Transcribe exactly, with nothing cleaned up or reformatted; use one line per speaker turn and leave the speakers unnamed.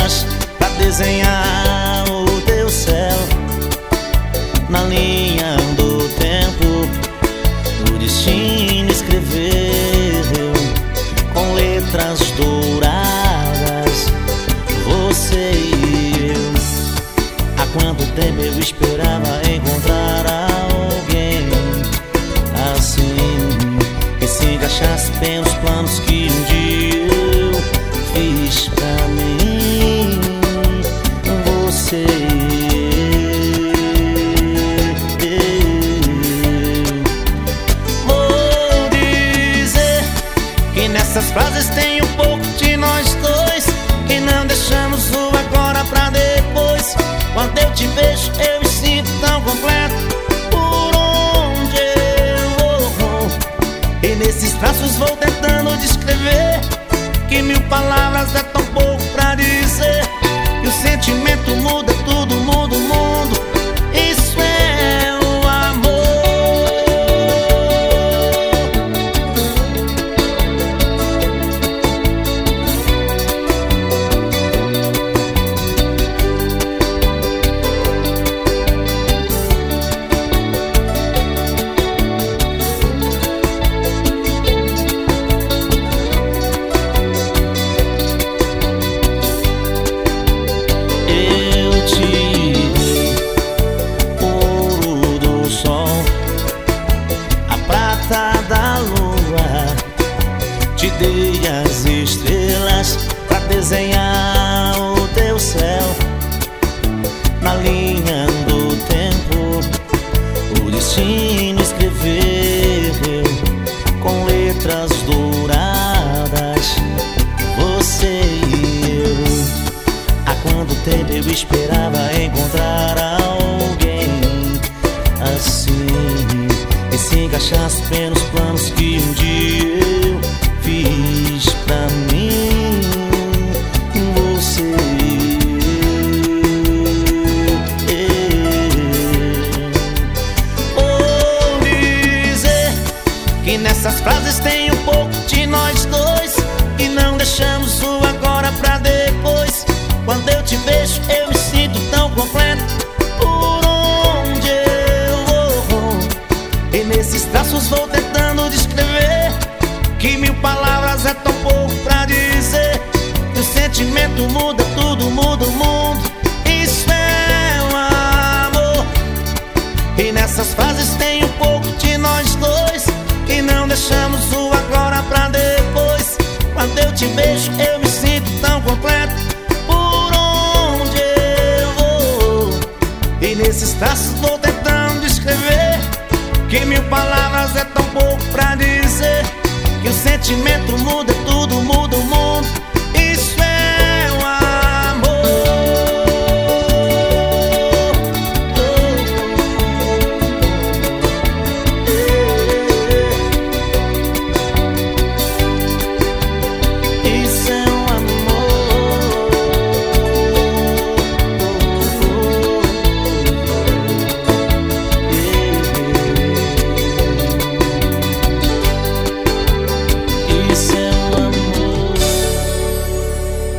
estrelas pra desenhar o teu céu. Na linha do tempo, o destino escreveu com letras douradas você e eu. Há quanto tempo eu esperava encontrar alguém assim, que se encaixasse bem os planos que um dia eu fiz pra mim. Você nessas frases tem um pouco de nós dois, que não deixamos o agora pra depois. Quando eu te vejo eu me sinto tão completo por onde eu vou. E nesses traços vou tentando descrever que mil palavras é tão pouco pra dizer. Que o sentimento muda tudo, muda o mundo. Isso é o amor. Te dei as estrelas pra desenhar o teu céu. Na linha do tempo, o destino escreveu com letras douradas você e eu. Há quanto tempo eu esperava encontrar alguém assim, que se encaixasse bem nos planos que um dia eu fiz pra mim. Você vou dizer que nessas frases tem um pouco de nós dois, que não deixamos o agora pra depois. Quando eu te vejo eu me sinto tão completo por onde eu vou. E nesses traços vou tentando descrever que mil palavras é tão pouco pra dizer. Que o sentimento muda tudo, muda o mundo. Isso é o amor. E nessas frases tem um pouco de nós dois, que não deixamos o agora pra depois. Quando eu te vejo eu me sinto tão completo por onde eu vou. E nesses traços vou tentando descrever que mil palavras é tão pouco pra dizer. Que o sentimento muda tudo, muda.